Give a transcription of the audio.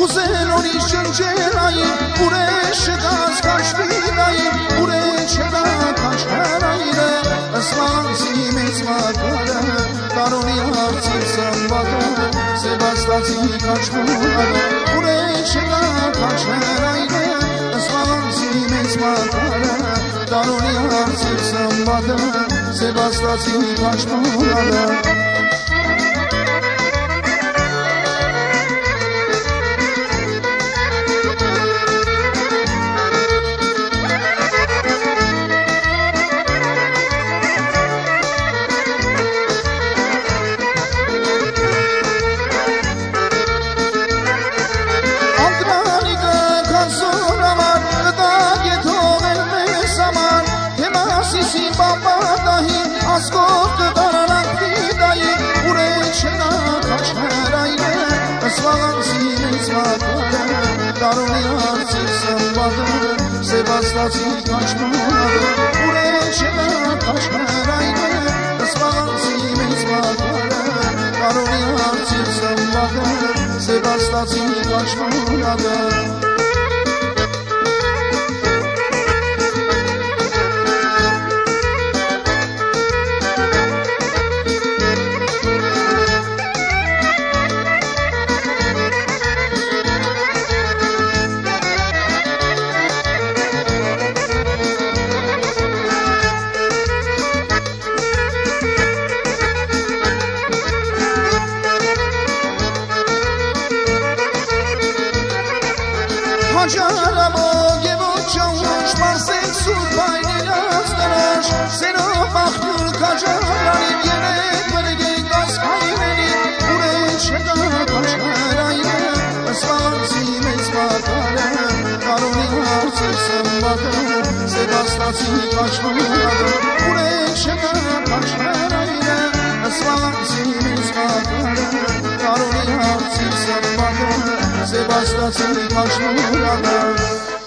Կուզեն օրիշ ջնջերային, ուրեշ գազ կաշվիրային, ուրեշ գա կաշվերայրը, ասլանցի մեծ մակարը, կարոնի հարցիր սամբակը, Սեբաստացի կաշվուրը, ուրեշ գա կաշվերայրը, ասլանցի մեծ մակարը, կարոնի հարցիր սամբակը, Սեբաստացի կաշվուրը Ասկով կդարանանք վիդայի, ուրեչ նա կաշվերայրը, ասվաղանցի մեծ մակարը, կարոնի հարցիր սմբադը, Սեբաստացի կաշվուրը, ուրեչ նա կաշվերայրը, ասվաղանցի մեծ մակարը, կարոնի հարցիր սմբադը, Սեբաստացի կաշվուրը Հաջարամոգ և ոչանուշ մարսեք սուր բայնելած դրաշ Սերով աղթյուր կաջարարիվ երեկ բրգեք ասկայրենիվ Ուրեչ հետա կաշվերայրը, ասվաղանցի մեծ մակարը Կարոնի հարցեր սմբակը, Սեբաստացի կաշվուրը Ուրեչ հետա կաշվերայրը, ասվաղանցի մեծ մակարը Կարոնի հարցեր սմբակը Սեբաստացի կաշվուրը